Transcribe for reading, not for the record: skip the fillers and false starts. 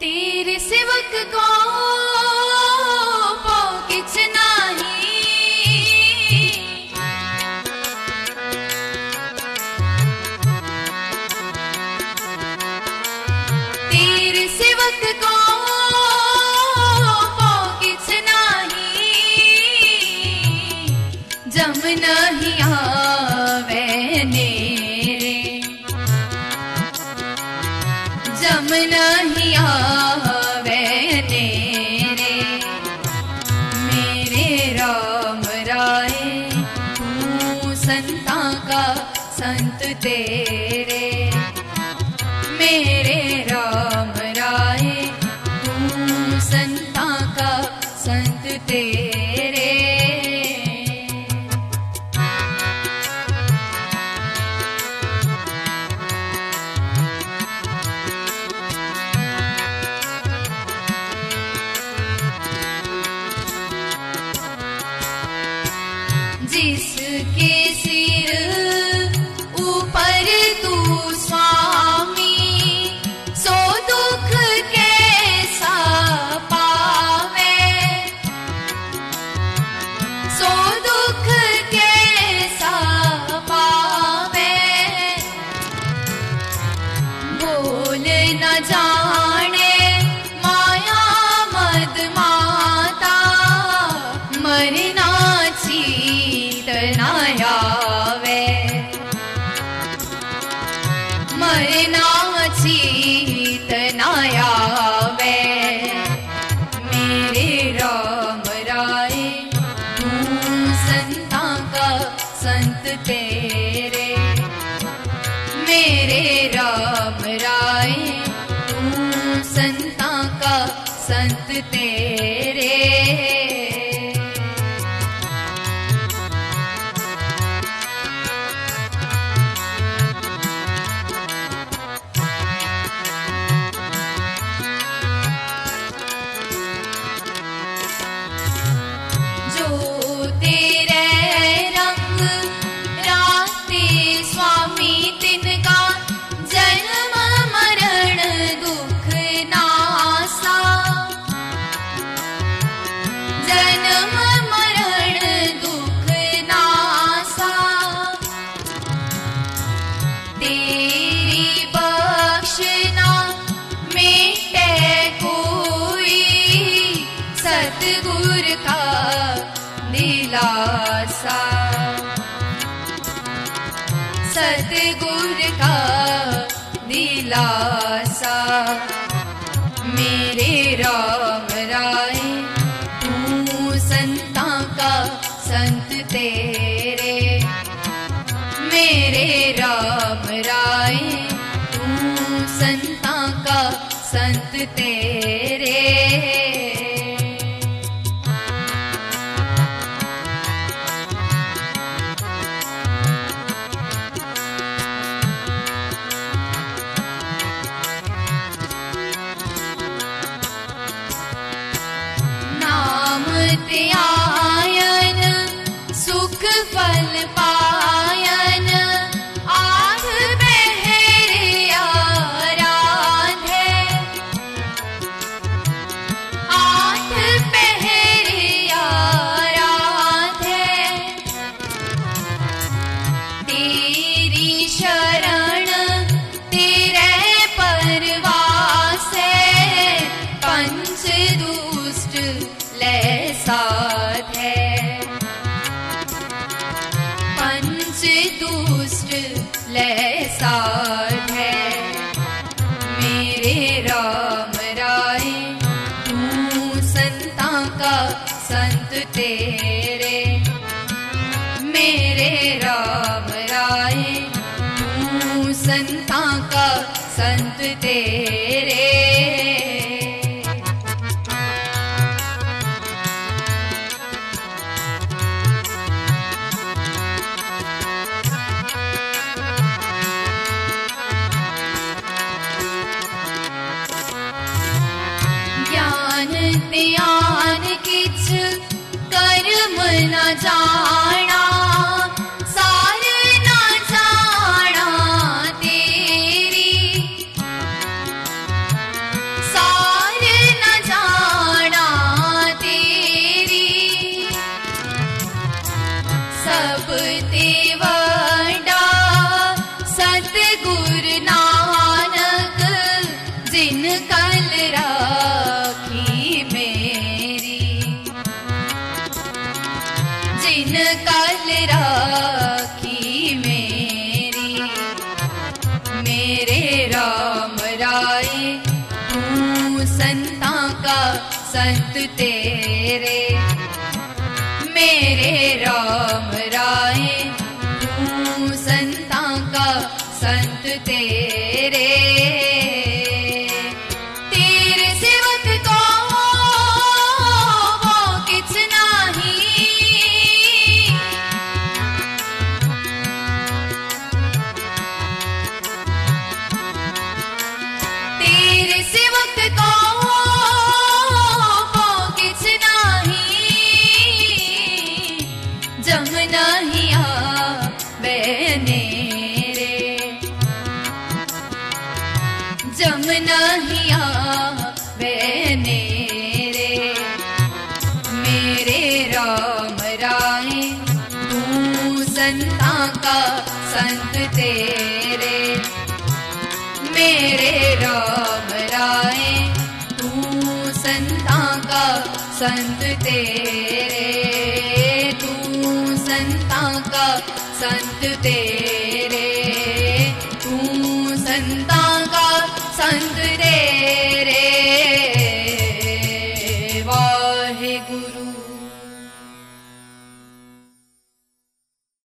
तेरे सेवक को पाओ किछ नाही, तेरे सेवक को पाओ किछ नाही, जम नहीं आवे नेरे, जम नहीं आवे नेरे। मेरे राम राय तू संता का संत तेरे, मेरे राम राय तू संता का संत तेरे। जिसके सिर ऊपर तू स्वामी, सो दुख कैसा पावे, सो दुख कैसा पावे। बोल न जाने माया मद माता, मरना चीतना आवे, मरना चीतना आवे। मेरे राम राय तू संता का संत तेरे, मेरे राम राय तू संता का संत तेरे। सतगुर का दिलासा, सतगुर का दिलासा। मेरे राम राय तू संता का संत तेरे, मेरे राम राय तू संता का संत तेरे। आयन सुख फल पायन, आठ पहर आराधे, आठ पहर आराधे। तेरी शरण तेरे परवासे, पंच दुष्ट ले साधे, पंच दुष्ट ले साधे। मेरे राम राय तू संता का संत तेरे, मेरे राम राय तू संता का संत तेरे। ज्ञान किछ कर्म न जाना, सार न जाना तेरी, सार जिन कल राखी मेरी, जिन कल राखी मेरी, मेरे राम राय तू संता का संत तेरे, मेरे राम राय तू संता का संत तेरे। तेरे सेवक को वो किछ नाही, तेरे सेवक को वो किछ नाही, जम नहीं आवे जम नहीं आवे नेरे, मेरे राम राय तू संता का संत तेरे, मेरे राम राय तू संता का संत तेरे, तू संता का संत तेरे।